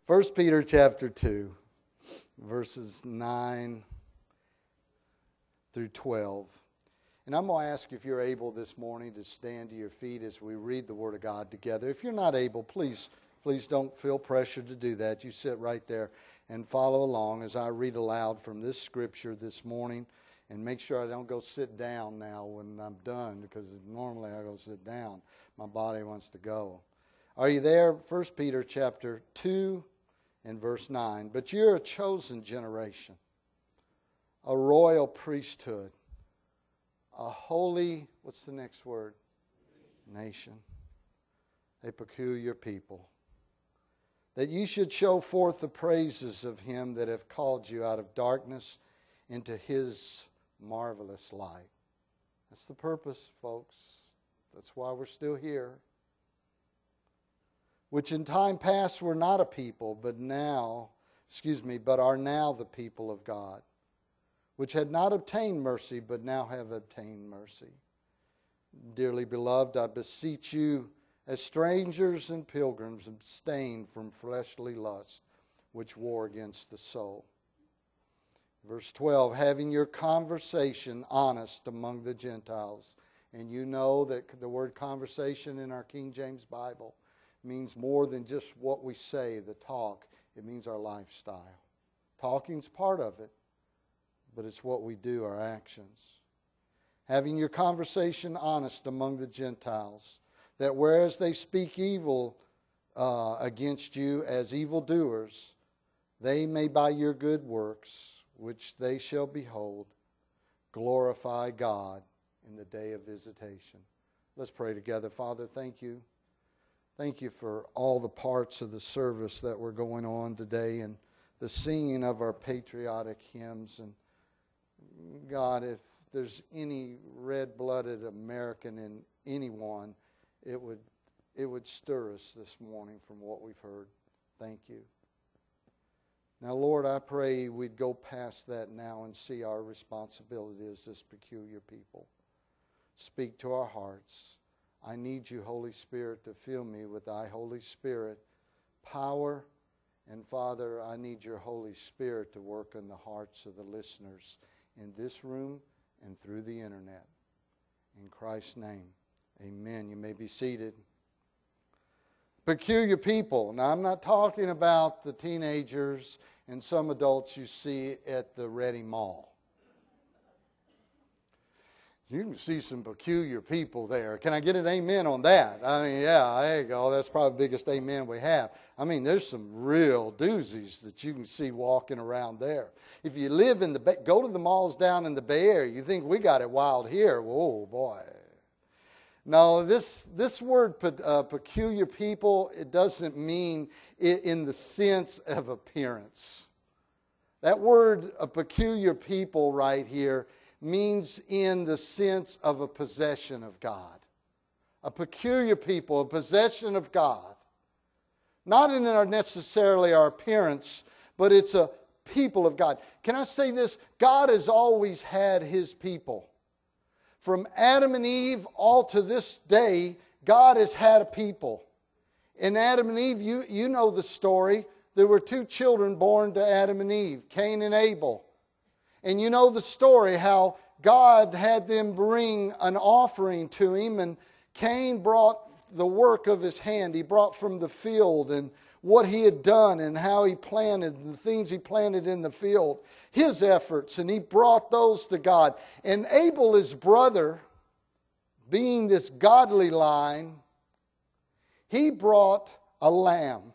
1 Peter chapter 2, verses 9 through 12. And I'm going to ask you if you're able this morning to stand to your feet as we read the Word of God together. If you're not able, please don't feel pressure to do that. You sit right there and follow along as I read aloud from this scripture this morning. And make sure I don't go sit down now when I'm done, because normally I go sit down. My body wants to go. Are you there? 1 Peter chapter 2 and verse 9. But you're a chosen generation, a royal priesthood, a holy, what's the next word? Nation. A peculiar people. That you should show forth the praises of Him that have called you out of darkness into His marvelous light. That's the purpose, folks. That's why we're still here. Which in time past were not a people, but are now the people of God. Which had not obtained mercy, but now have obtained mercy. Dearly beloved, I beseech you, as strangers and pilgrims, abstain from fleshly lust, which war against the soul. Verse 12, having your conversation honest among the Gentiles. And you know that the word conversation in our King James Bible means more than just what we say, the talk. It means our lifestyle. Talking's part of it, but it's what we do, our actions. Having your conversation honest among the Gentiles, that whereas they speak evil against you as evildoers, they may by your good works, which they shall behold, glorify God in the day of visitation. Let's pray together. Father, thank you. Thank you for all the parts of the service that were going on today and the singing of our patriotic hymns. And God, if there's any red-blooded American in anyone, it would stir us this morning from what we've heard. Thank you. Now, Lord, I pray we'd go past that now and see our responsibility as this peculiar people. Speak to our hearts. I need you, Holy Spirit, to fill me with thy Holy Spirit power. And Father, I need your Holy Spirit to work in the hearts of the listeners in this room and through the internet. In Christ's name, amen. You may be seated. Peculiar people. Now, I'm not talking about the teenagers and some adults you see at the Ready Mall. You can see some peculiar people there. Can I get an amen on that? I mean, yeah, there you go. That's probably the biggest amen we have. I mean, there's some real doozies that you can see walking around there. If you live in go to the malls down in the Bay Area, you think we got it wild here. Whoa, boy. No, this word peculiar people, it doesn't mean it in the sense of appearance. That word, a peculiar people right here, means in the sense of a possession of God. A peculiar people, a possession of God. Not in necessarily our appearance, but it's a people of God. Can I say this? God has always had His people. From Adam and Eve all to this day, God has had a people. In Adam and Eve, you know the story. There were two children born to Adam and Eve, Cain and Abel. And you know the story how God had them bring an offering to Him, and Cain brought the work of his hand. He brought from the field and what he had done and how he planted and the things he planted in the field, his efforts, and he brought those to God. And Abel, his brother, being this godly line, he brought a lamb.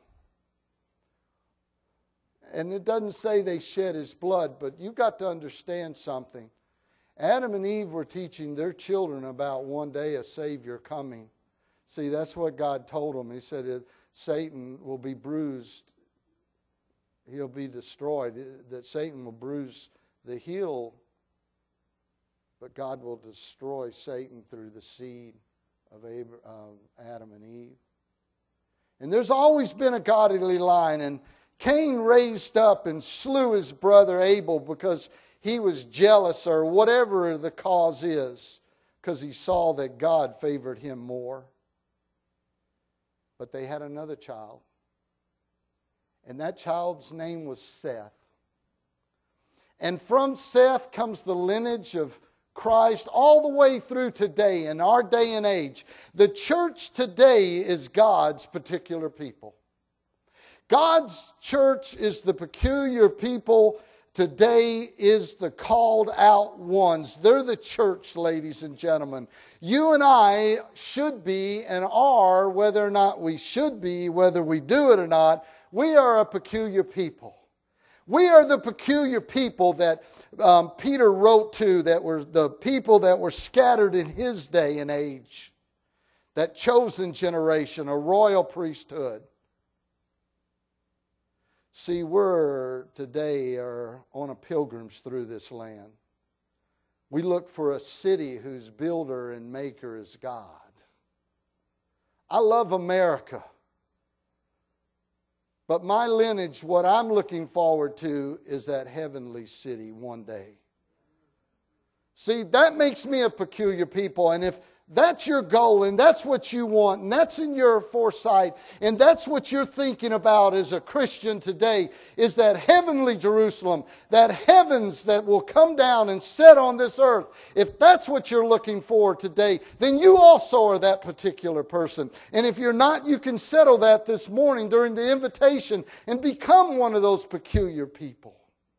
And it doesn't say they shed his blood, but you've got to understand something. Adam and Eve were teaching their children about one day a Savior coming. See, that's what God told them. He said Satan will be bruised. He'll be destroyed. That Satan will bruise the heel, but God will destroy Satan through the seed of Adam and Eve. And there's always been a godly line, and Cain raised up and slew his brother Abel because he was jealous or whatever the cause is, because he saw that God favored him more. But they had another child. And that child's name was Seth. And from Seth comes the lineage of Christ all the way through today, in our day and age. The church today is God's particular people. God's church is the peculiar people. Today is the called out ones. They're the church, ladies and gentlemen. You and I should be and are, whether or not we should be, whether we do it or not, we are a peculiar people. We are the peculiar people that Peter wrote to, that were the people that were scattered in his day and age. That chosen generation, a royal priesthood. See, we're today are on a pilgrimage through this land. We look for a city whose builder and maker is God. I love America. But my lineage, what I'm looking forward to is that heavenly city one day. See, that makes me a peculiar people. And if that's your goal and that's what you want and that's in your foresight and that's what you're thinking about as a Christian today, is that heavenly Jerusalem, that heavens that will come down and set on this earth. If that's what you're looking for today, then you also are that particular person. And if you're not, you can settle that this morning during the invitation and become one of those peculiar people.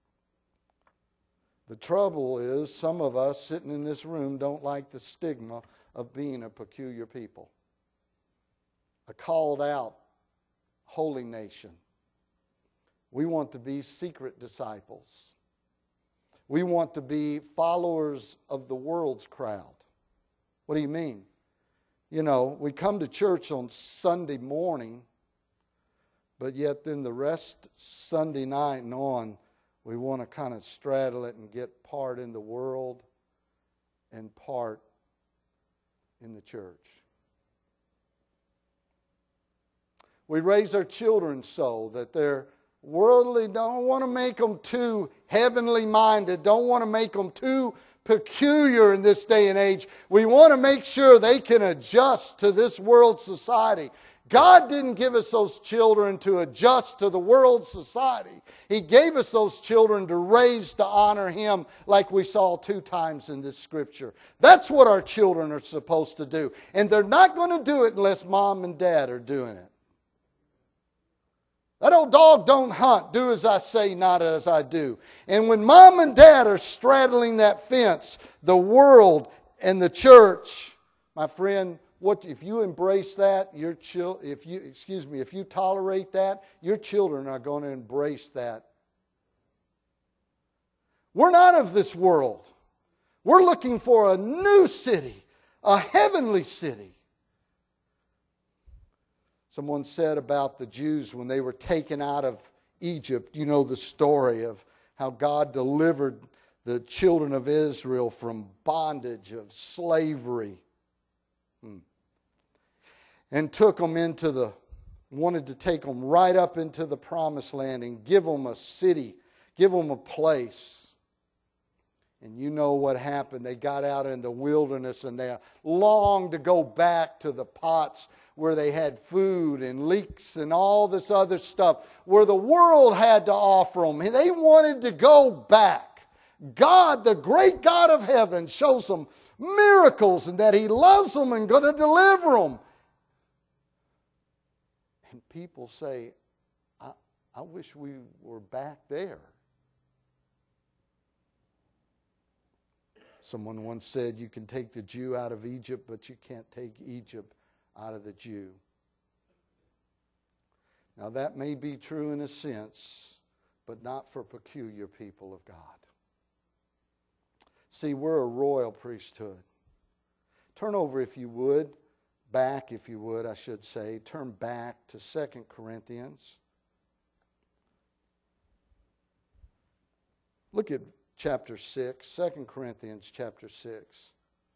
The trouble is, some of us sitting in this room don't like the stigma of being a peculiar people. A called out, holy nation. We want to be secret disciples. We want to be followers of the world's crowd. What do you mean? You know, we come to church on Sunday morning, but yet then the rest Sunday night and on, we want to kind of straddle it and get part in the world and part in the church. We raise our children so that they're worldly, don't want to make them too heavenly minded, don't want to make them too peculiar in this day and age. We want to make sure they can adjust to this world society. God didn't give us those children to adjust to the world society. He gave us those children to raise to honor Him, like we saw 2 times in this scripture. That's what our children are supposed to do. And they're not going to do it unless mom and dad are doing it. That old dog don't hunt. Do as I say, not as I do. And when mom and dad are straddling that fence, the world and the church, my friend, what if you embrace that? If you tolerate that, your children are going to embrace that. We're not of this world. We're looking for a new city, a heavenly city. Someone said about the Jews when they were taken out of Egypt, you know the story of how God delivered the children of Israel from bondage of slavery. And took them wanted to take them right up into the promised land and give them a city, give them a place. And you know what happened. They got out in the wilderness and they longed to go back to the pots where they had food and leeks and all this other stuff, where the world had to offer them. They wanted to go back. God, the great God of heaven, shows them miracles and that He loves them and going to deliver them. And people say, I wish we were back there. Someone once said, you can take the Jew out of Egypt, but you can't take Egypt out of the Jew. Now that may be true in a sense, but not for peculiar people of God. See, we're a royal priesthood. Turn over, if you would, back, if you would, I should say. Turn back to 2 Corinthians. Look at chapter 6, 2 Corinthians chapter 6.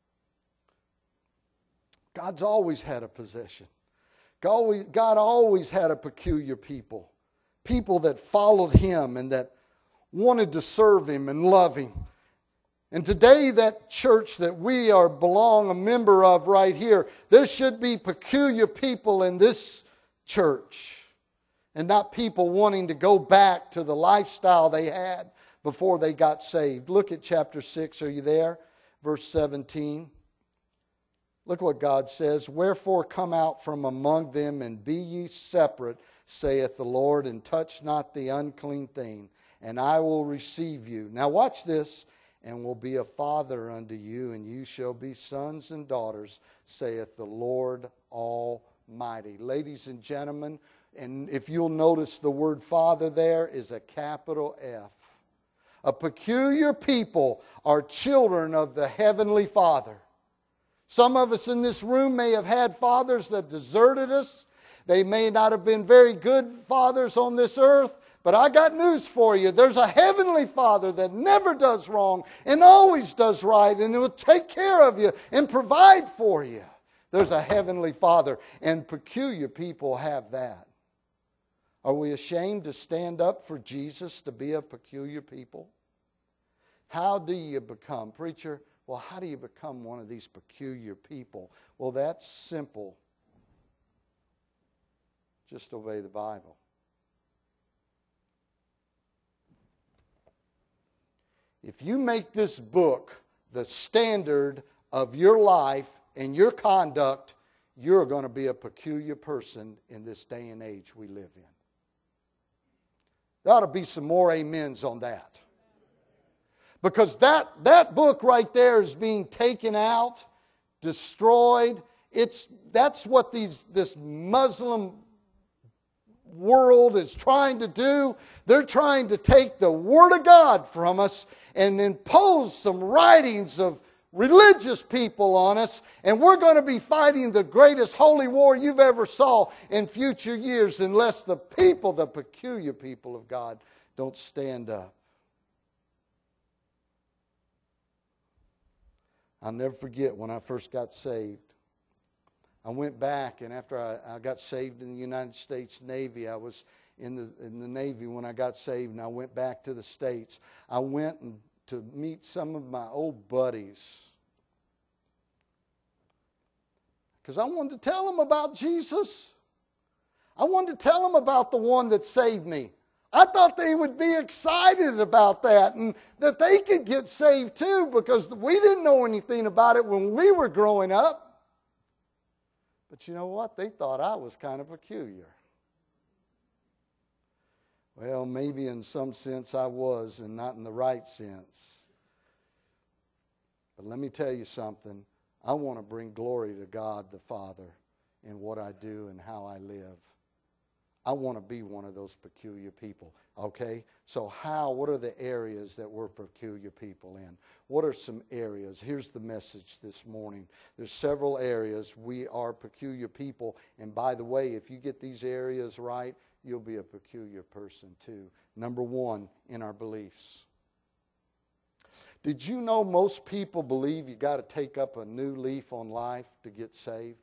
God's always had a possession. God always had a peculiar people. People that followed Him and that wanted to serve Him and love Him. And today, that church that we belong a member of right here, there should be peculiar people in this church. and not people wanting to go back to the lifestyle they had before they got saved. Look at chapter 6. Are you there? Verse 17. Look what God says. Wherefore come out from among them, and be ye separate, saith the Lord, and touch not the unclean thing, and I will receive you. Now watch this. And will be a father unto you, and you shall be sons and daughters, saith the Lord Almighty. Ladies and gentlemen, and if you'll notice the word father there is a capital F. A peculiar people are children of the Heavenly Father. Some of us in this room may have had fathers that deserted us. They may not have been very good fathers on this earth. But I got news for you. There's a Heavenly Father that never does wrong and always does right, and He will take care of you and provide for you. There's a Heavenly Father, and peculiar people have that. Are we ashamed to stand up for Jesus to be a peculiar people? How do you become? Preacher, well, how do you become one of these peculiar people? Well, that's simple. Just obey the Bible. If you make this book the standard of your life and your conduct, you're going to be a peculiar person in this day and age we live in. There ought to be some more amens on that. Because that book right there is being taken out, destroyed. That's what this Muslim world is trying to do. They're trying to take the Word of God from us and impose some writings of religious people on us, and we're going to be fighting the greatest holy war you've ever saw in future years unless the people, the peculiar people of God, don't stand up. I'll never forget when I first got saved. I went back, and after I got saved in the United States Navy, I was in the Navy when I got saved, and I went back to the States. I went to meet some of my old buddies because I wanted to tell them about Jesus. I wanted to tell them about the one that saved me. I thought they would be excited about that and that they could get saved too, because we didn't know anything about it when we were growing up. But you know what? They thought I was kind of peculiar. Well, maybe in some sense I was, and not in the right sense. But let me tell you something. I want to bring glory to God the Father in what I do and how I live. I want to be one of those peculiar people. Okay? So what are the areas that we're peculiar people in? What are some areas? Here's the message this morning. There's several areas we are peculiar people. And by the way, if you get these areas right, you'll be a peculiar person too. Number one, in our beliefs. Did you know most people believe you got to take up a new leaf on life to get saved?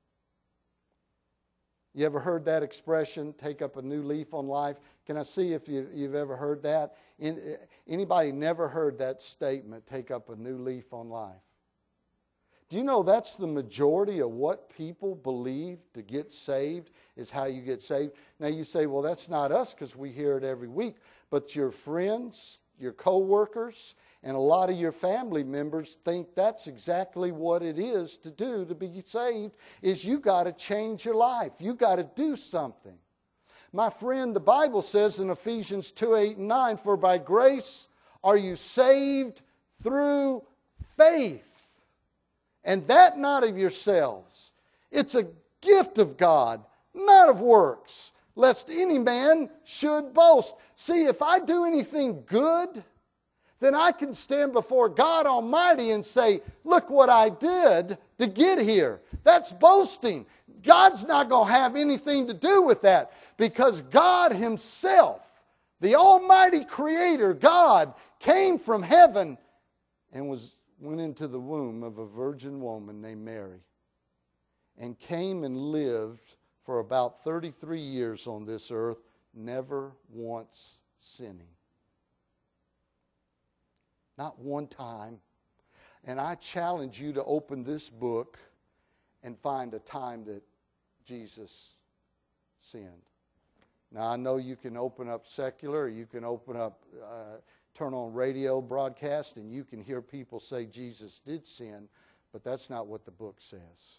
You ever heard that expression, take up a new leaf on life? Can I see if you've ever heard that? Anybody never heard that statement, take up a new leaf on life? Do you know that's the majority of what people believe to get saved is how you get saved? Now you say, well, that's not us because we hear it every week. But your friends, your co-workers, and a lot of your family members think that's exactly what it is to do to be saved, is you got to change your life. You got to do something. My friend, the Bible says in Ephesians 2:8-9, for by grace are you saved through faith. And that not of yourselves. It's a gift of God, not of works, lest any man should boast. See, if I do anything good, then I can stand before God Almighty and say, look what I did to get here. That's boasting. God's not going to have anything to do with that, because God Himself, the Almighty Creator, God, came from heaven and went into the womb of a virgin woman named Mary and came and lived for about 33 years on this earth, never once sinning. Not one time. And I challenge you to open this book and find a time that Jesus sinned. Now, I know you can open up secular, or you can open up, turn on radio broadcast, and you can hear people say Jesus did sin, but that's not what the book says.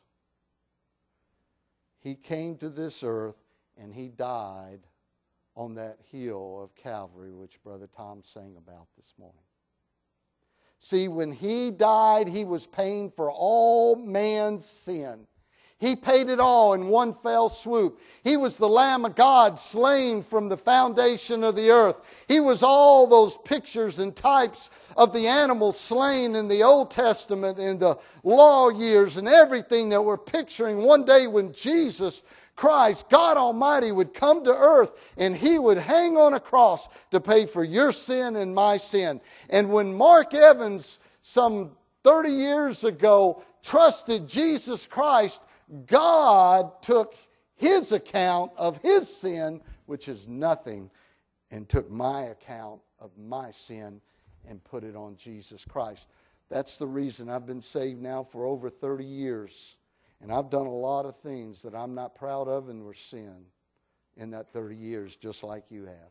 He came to this earth, and He died on that hill of Calvary, which Brother Tom sang about this morning. See, when He died, He was paying for all man's sin. He paid it all in one fell swoop. He was the Lamb of God slain from the foundation of the earth. He was all those pictures and types of the animals slain in the Old Testament in the law years and everything that we're picturing one day when Jesus Christ, God Almighty, would come to earth and He would hang on a cross to pay for your sin and my sin. And when Mark Evans, some 30 years ago, trusted Jesus Christ, God took His account of His sin, which is nothing, and took my account of my sin and put it on Jesus Christ. That's the reason I've been saved now for over 30 years. And I've done a lot of things that I'm not proud of and were sin in that 30 years, just like you have.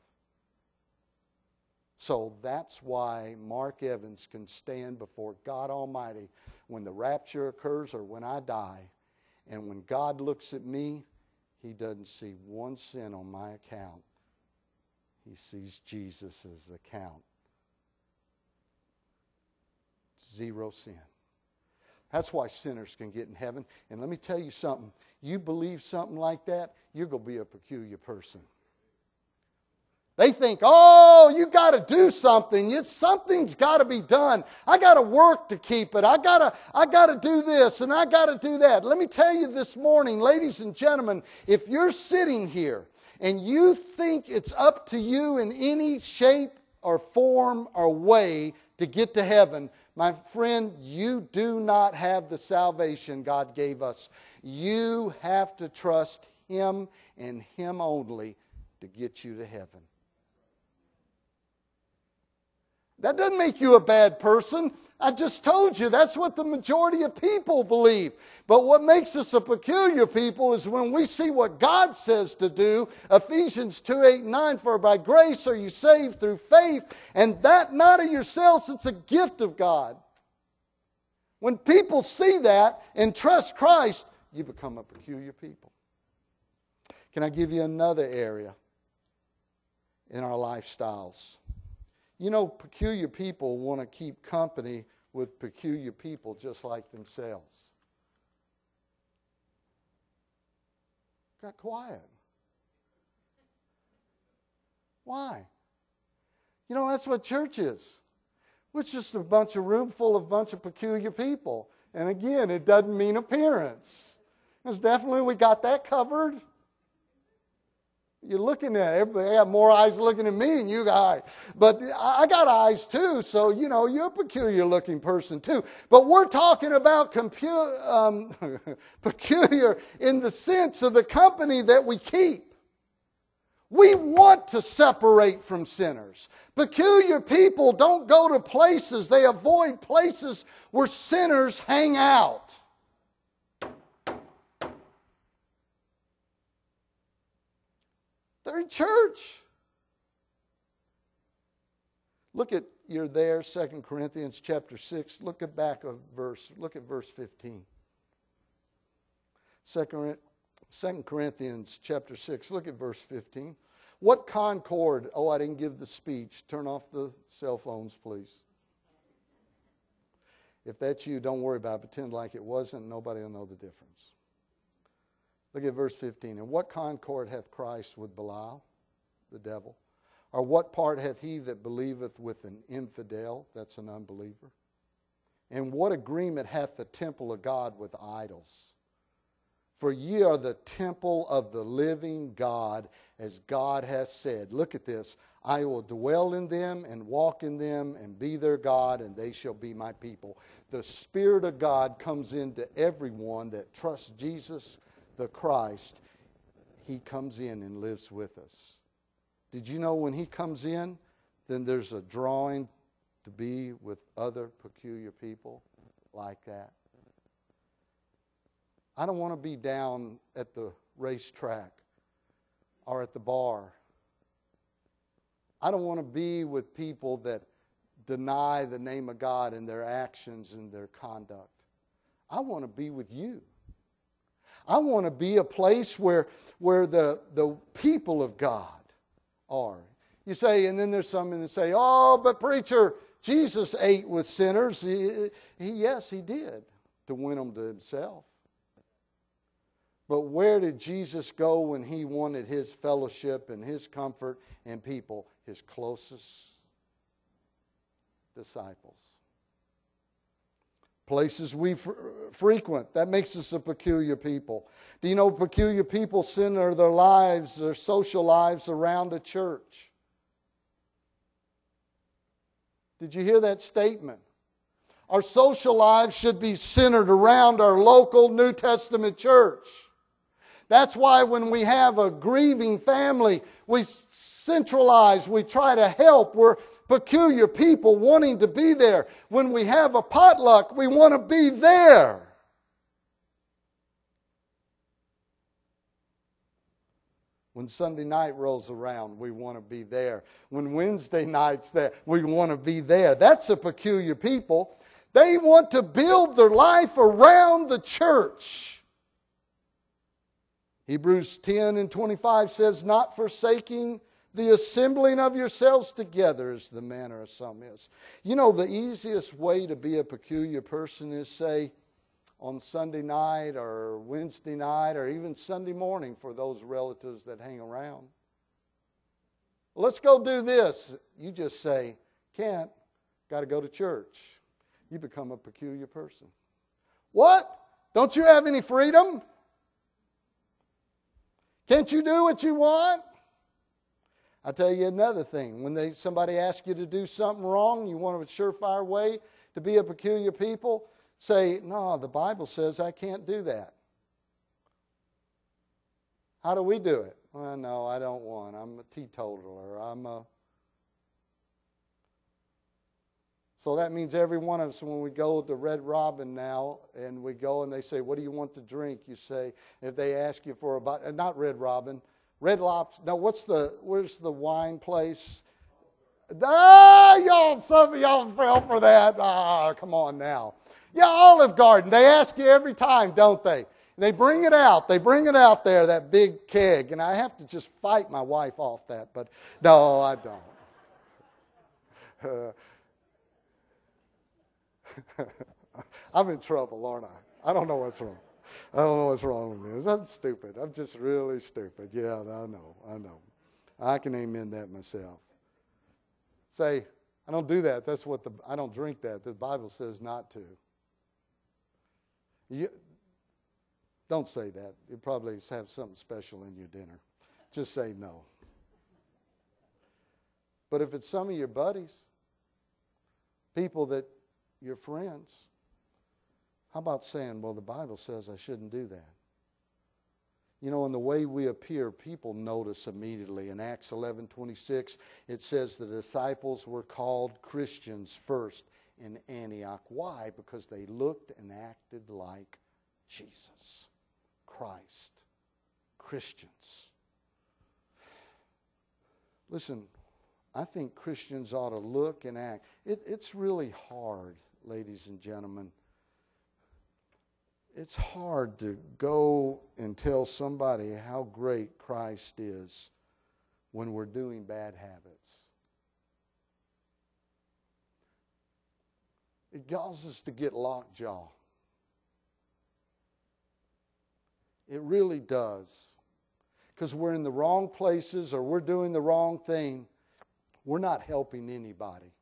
So that's why Mark Evans can stand before God Almighty when the rapture occurs or when I die. And when God looks at me, He doesn't see one sin on my account. He sees Jesus' account. 0 sin. That's why sinners can get in heaven. And let me tell you something. You believe something like that, you're going to be a peculiar person. They think, oh, you got to do something. Something's got to be done. I got to work to keep it. I got to do this and I got to do that. Let me tell you this morning, ladies and gentlemen, if you're sitting here and you think it's up to you in any shape or form or way to get to heaven, my friend, you do not have the salvation God gave us. You have to trust Him and Him only to get you to heaven. That doesn't make you a bad person. I just told you that's what the majority of people believe. But what makes us a peculiar people is when we see what God says to do. Ephesians 2:8-9, for by grace are you saved through faith, and that not of yourselves, it's a gift of God. When people see that and trust Christ, you become a peculiar people. Can I give you another area in our lifestyles? You know, peculiar people want to keep company with peculiar people just like themselves. Got quiet. Why? You know, that's what church is. It's just a room full of a bunch of peculiar people. And again, it doesn't mean appearance. It's definitely, we got that covered. You're looking at everybody. I got more eyes looking at me than you got eyes. But I got eyes too, so, you know, you're a peculiar looking person too. But we're talking about peculiar in the sense of the company that we keep. We want to separate from sinners. Peculiar people don't go to places. They avoid places where sinners hang out. They're in church. Look at, you're there, 2 Corinthians chapter 6. Look at verse 15. 2 Corinthians chapter 6, look at verse 15. What concord, oh, I didn't give the speech. Turn off the cell phones, please. If that's you, don't worry about it. Pretend like it wasn't. Nobody will know the difference. Look at verse 15. And what concord hath Christ with Belial, the devil? Or what part hath he that believeth with an infidel? That's an unbeliever. And what agreement hath the temple of God with idols? For ye are the temple of the living God, as God hath said. Look at this. I will dwell in them and walk in them and be their God, and they shall be my people. The Spirit of God comes into everyone that trusts Jesus the Christ. He comes in and lives with us. Did you know when He comes in, then there's a drawing to be with other peculiar people like that? I don't want to be down at the racetrack or at the bar. I don't want to be with people that deny the name of God in their actions and their conduct. I want to be with you. I want to be a place where the people of God are. You say, and then there's some that say, oh, but preacher, Jesus ate with sinners. Yes, he did, to win them to himself. But where did Jesus go when he wanted his fellowship and his comfort and people? His closest disciples. Places we frequent. That makes us a peculiar people. Do you know peculiar people center their lives, their social lives around a church? Did you hear that statement? Our social lives should be centered around our local New Testament church. That's why when we have a grieving family, we centralize, we try to help. We're peculiar people wanting to be there. When we have a potluck, we want to be there. When Sunday night rolls around, we want to be there. When Wednesday night's there, we want to be there. That's a peculiar people. They want to build their life around the church. Hebrews 10 and 25 says, not forsaking the assembling of yourselves together as the manner of some is. You know, the easiest way to be a peculiar person is, say, on Sunday night or Wednesday night or even Sunday morning for those relatives that hang around. Let's go do this. You just say, can't, got to go to church. You become a peculiar person. What? Don't you have any freedom? Can't you do what you want? I'll tell you another thing. When somebody asks you to do something wrong, you want a surefire way to be a peculiar people, say, no, the Bible says I can't do that. How do we do it? Well, no, I don't want. I'm a teetotaler. So that means every one of us, when we go to Red Robin now, and we go and they say, what do you want to drink? You say, if they ask you for not Red Robin, Red Lobster. No, where's the wine place? Some of y'all fell for that. Come on now. Yeah, Olive Garden. They ask you every time, don't they? They bring it out. They bring it out there, that big keg. And I have to just fight my wife off that. But no, I don't. I'm in trouble, aren't I? I don't know what's wrong. I don't know what's wrong with me. I'm stupid. I'm just really stupid. Yeah, I know. I can amen that myself. Say, I don't do that. I don't drink that. The Bible says not to. Don't say that. You probably have something special in your dinner. Just say no. But if it's some of your buddies, people that your friends, how about saying, well, the Bible says I shouldn't do that? You know, in the way we appear, people notice immediately. In Acts 11:26, it says the disciples were called Christians first in Antioch. Why? Because they looked and acted like Jesus, Christ, Christians. Listen, I think Christians ought to look and act. It's really hard, ladies and gentlemen. It's hard to go and tell somebody how great Christ is when we're doing bad habits. It causes us to get lockjaw. It really does. Because we're in the wrong places or we're doing the wrong thing. We're not helping anybody.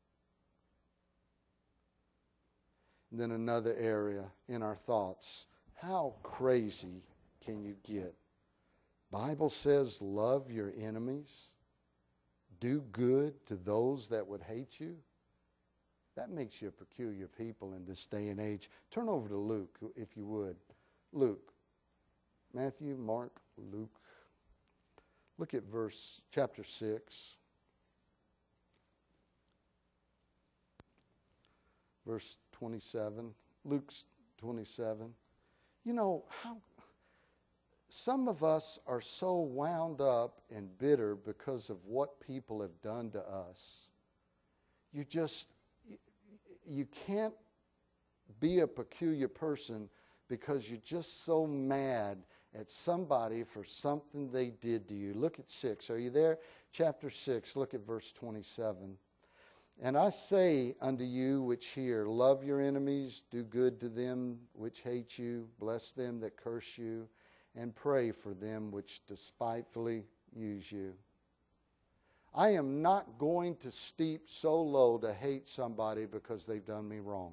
And then another area in our thoughts. How crazy can you get? Bible says love your enemies. Do good to those that would hate you. That makes you a peculiar people in this day and age. Turn over to Luke, if you would. Luke. Matthew, Mark, Luke. Look at chapter 6. Verse 27, Luke 27. You know, some of us are so wound up and bitter because of what people have done to us. You can't be a peculiar person because you're just so mad at somebody for something they did to you. Look at 6. Are you there? Chapter 6, look at verse 27. And I say unto you which hear, love your enemies, do good to them which hate you, bless them that curse you, and pray for them which despitefully use you. I am not going to stoop so low to hate somebody because they've done me wrong.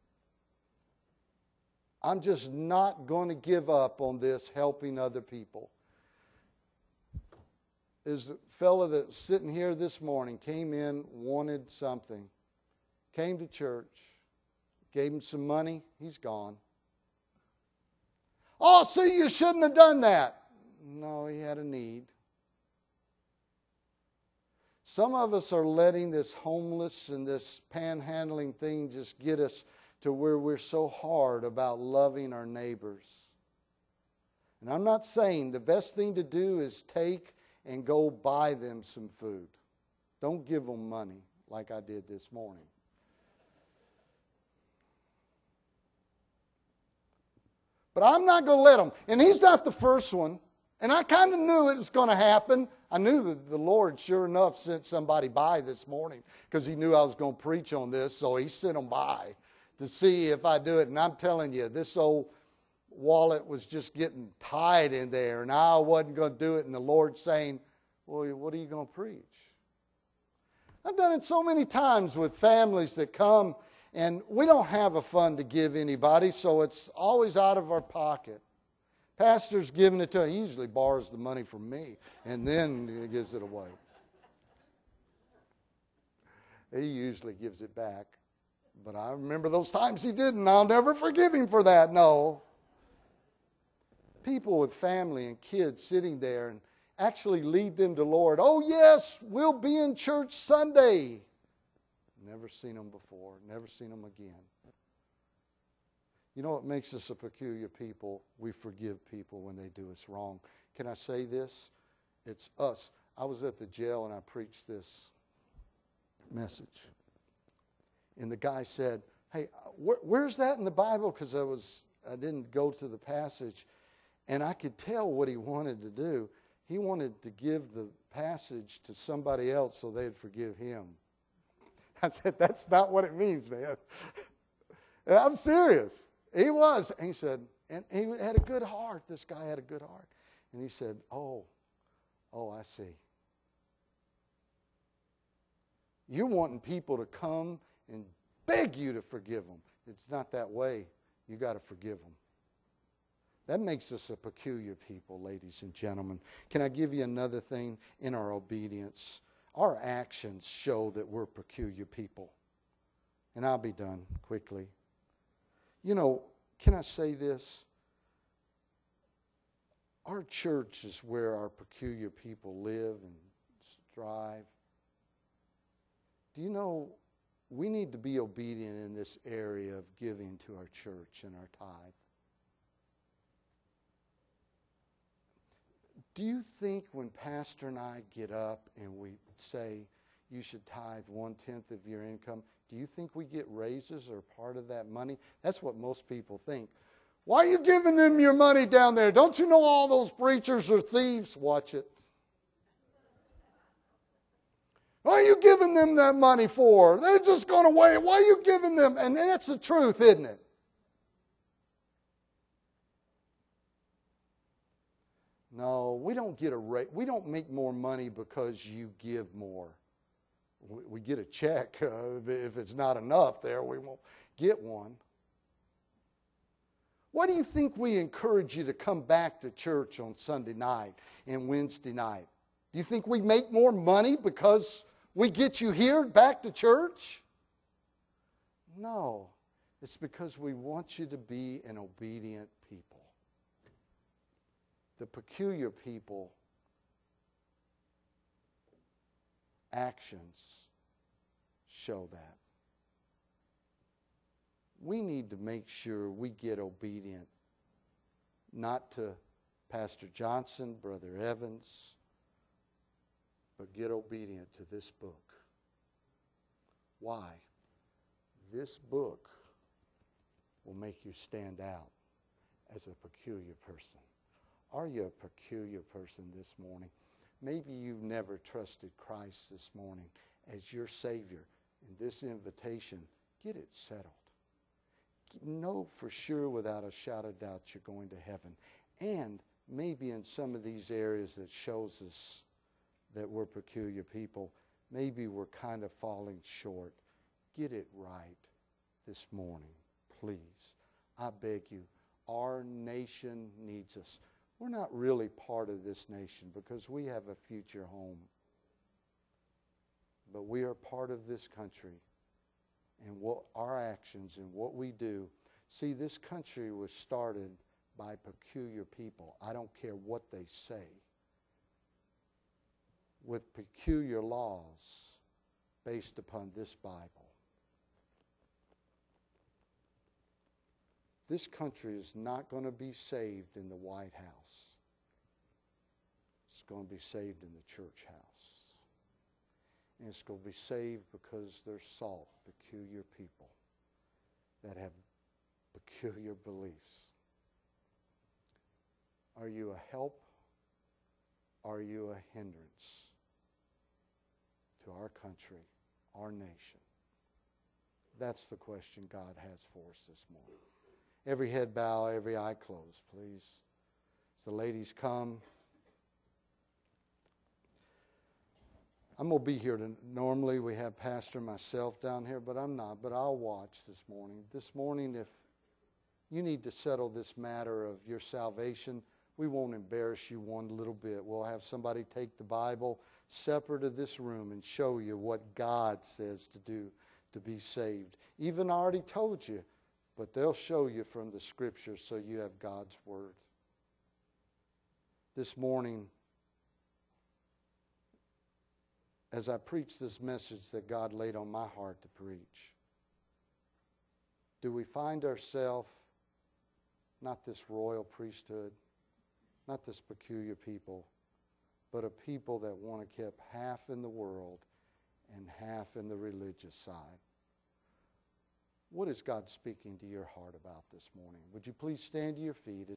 I'm just not going to give up on this helping other people. There's a fellow that's sitting here this morning, came in, wanted something, came to church, gave him some money, he's gone. Oh, see, you shouldn't have done that. No, he had a need. Some of us are letting this homeless and this panhandling thing just get us to where we're so hard about loving our neighbors. And I'm not saying the best thing to do is take and go buy them some food. Don't give them money like I did this morning. But I'm not going to let them. And he's not the first one. And I kind of knew it was going to happen. I knew that the Lord, sure enough, sent somebody by this morning because he knew I was going to preach on this. So he sent them by to see if I do it. And I'm telling you, this old wallet was just getting tied in there. And I wasn't going to do it. And the Lord saying, well, what are you going to preach? I've done it so many times with families that come and we don't have a fund to give anybody, so it's always out of our pocket. Pastor's giving it to him. He usually borrows the money from me and then he gives it away. He usually gives it back. But I remember those times he didn't. I'll never forgive him for that. No. People with family and kids sitting there and actually lead them to Lord. Oh, yes, we'll be in church Sunday. Never seen them before. Never seen them again. You know what makes us a peculiar people? We forgive people when they do us wrong. Can I say this? It's us. I was at the jail and I preached this message. And the guy said, hey, where's that in the Bible? Because I didn't go to the passage. And I could tell what he wanted to do. He wanted to give the passage to somebody else so they'd forgive him. I said, that's not what it means, man. I'm serious. He was. And he said, and he had a good heart. This guy had a good heart. And he said, oh, I see. You're wanting people to come and beg you to forgive them. It's not that way. You got to forgive them. That makes us a peculiar people, ladies and gentlemen. Can I give you another thing in our obedience? Our actions show that we're peculiar people. And I'll be done quickly. You know, can I say this? Our church is where our peculiar people live and strive. Do you know, we need to be obedient in this area of giving to our church and our tithe. Do you think when Pastor and I get up and we say you should tithe 1/10 of your income, do you think we get raises or part of that money? That's what most people think. Why are you giving them your money down there? Don't you know all those preachers are thieves? Watch it. Why are you giving them that money for? They're just going away. Why are you giving them? And that's the truth, isn't it? No, we don't get a rate. We don't make more money because you give more. We get a check. If it's not enough there, we won't get one. Why do you think we encourage you to come back to church on Sunday night and Wednesday night? Do you think we make more money because we get you here back to church? No. It's because we want you to be an obedient people. The peculiar people, actions show that. We need to make sure we get obedient, not to Pastor Johnson, Brother Evans, but get obedient to this book. Why? This book will make you stand out as a peculiar person. Are you a peculiar person this morning? Maybe you've never trusted Christ this morning as your Savior. In this invitation, get it settled. Know for sure without a shadow of doubt you're going to heaven. And maybe in some of these areas that shows us that we're peculiar people, maybe we're kind of falling short. Get it right this morning, please. I beg you, our nation needs us. We're not really part of this nation because we have a future home. But we are part of this country. And what our actions and what we do. See, this country was started by peculiar people. I don't care what they say. With peculiar laws based upon this Bible. This country is not going to be saved in the White House. It's going to be saved in the church house. And it's going to be saved because they're salt, peculiar people that have peculiar beliefs. Are you a help? Are you a hindrance to our country, our nation? That's the question God has for us this morning. Every head bow, every eye closed, please. As the ladies come, I'm going to be here. Normally we have Pastor and myself down here, but I'm not. But I'll watch this morning. This morning, if you need to settle this matter of your salvation, we won't embarrass you one little bit. We'll have somebody take the Bible separate of this room and show you what God says to do to be saved. Even I already told you, but they'll show you from the Scriptures so you have God's Word. This morning, as I preach this message that God laid on my heart to preach, do we find ourselves not this royal priesthood, not this peculiar people, but a people that want to keep half in the world and half in the religious side? What is God speaking to your heart about this morning? Would you please stand to your feet?